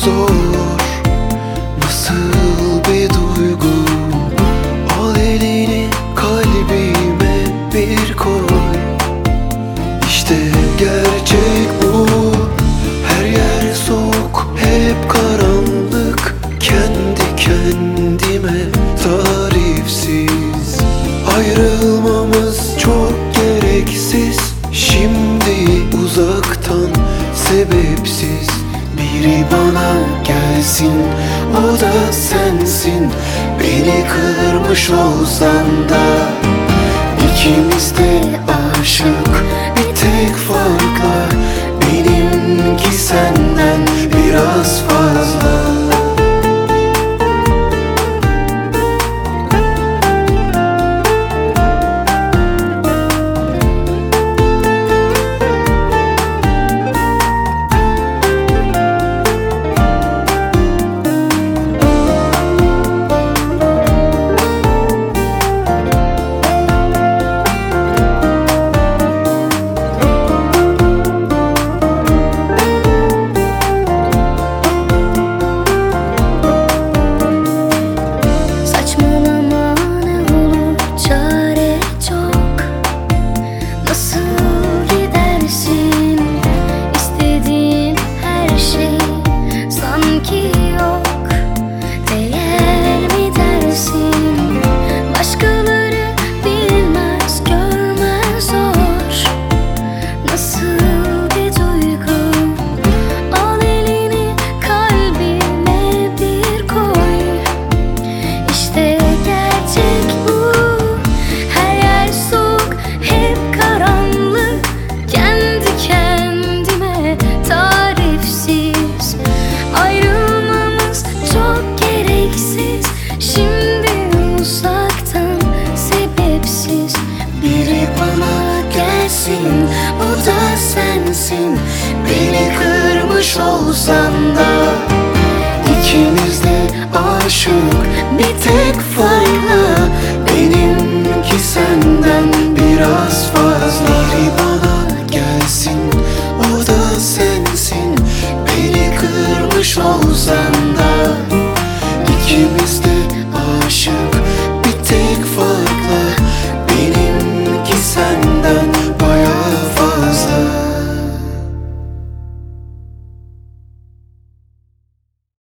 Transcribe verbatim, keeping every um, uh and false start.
zor, nasıl bir duygu. Al elini kalbime bir koy. İşte gerçek bu. Her yer soğuk, hep karanlık. Kendi kendime tarifsiz. Ayrılmamız çok gereksiz. Şimdi uzaktan sebepsiz. Biri bana gelsin, o da sensin. Beni kırmış olsan da İkimiz de aşık, bir tek farkla. Benimki senden biraz fazla. O da sensin. Beni kırmış olsan da İkimiz de aşık, bir tek farkla. Benimki senden biraz fazla. Biri bana gelsin, o da sensin. Beni kırmış olsan